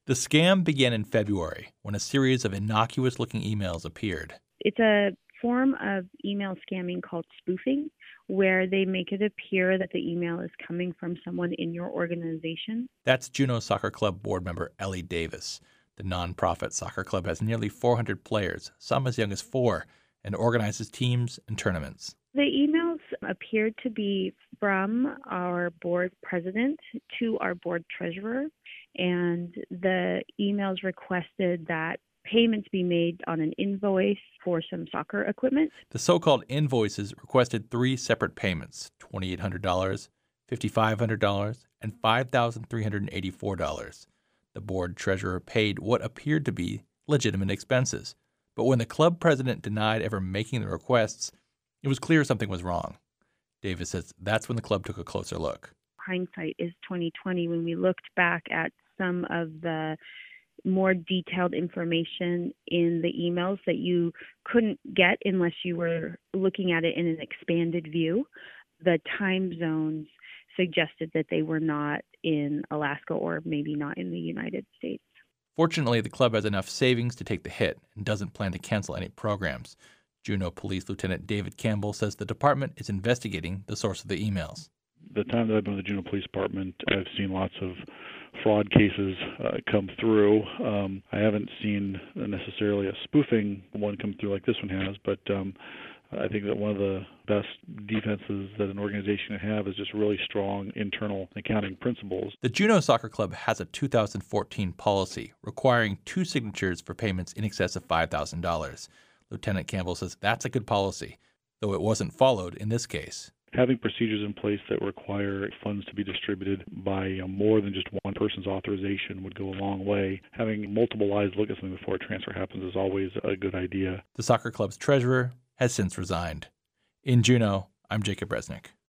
The scam began in February when a series of innocuous-looking emails appeared. It's a form of email scamming called spoofing, where they make it appear that the email is coming from someone in your organization. That's Juneau Soccer Club board member Ellie Davis. The nonprofit soccer club has nearly 400 players, some as young as 4, and organizes teams and tournaments. The emails appeared to be from our board president to our board treasurer, and the emails requested that payments be made on an invoice for some soccer equipment. The so-called invoices requested 3 separate payments, $2,800, $5,500, and $5,384. The board treasurer paid what appeared to be legitimate expenses. But when the club president denied ever making the requests, it was clear something was wrong. Davis says that's when the club took a closer look. Hindsight is 2020 when we looked back at some of the more detailed information in the emails that you couldn't get unless you were looking at it in an expanded view. The time zones suggested that they were not in Alaska or maybe not in the United States. Fortunately, the club has enough savings to take the hit and doesn't plan to cancel any programs. Juneau Police Lieutenant David Campbell says the department is investigating the source of the emails. The time that I've been with the Juneau Police Department, I've seen lots of fraud cases come through. I haven't seen necessarily a spoofing one come through like this one has, but I think that one of the best defenses that an organization can have is just really strong internal accounting principles. The Juneau Soccer Club has a 2014 policy requiring 2 signatures for payments in excess of $5,000. Lieutenant Campbell says that's a good policy, though it wasn't followed in this case. Having procedures in place that require funds to be distributed by more than just one person's authorization would go a long way. Having multiple eyes look at something before a transfer happens is always a good idea. The soccer club's treasurer has since resigned. In Juneau, I'm Jacob Resnick.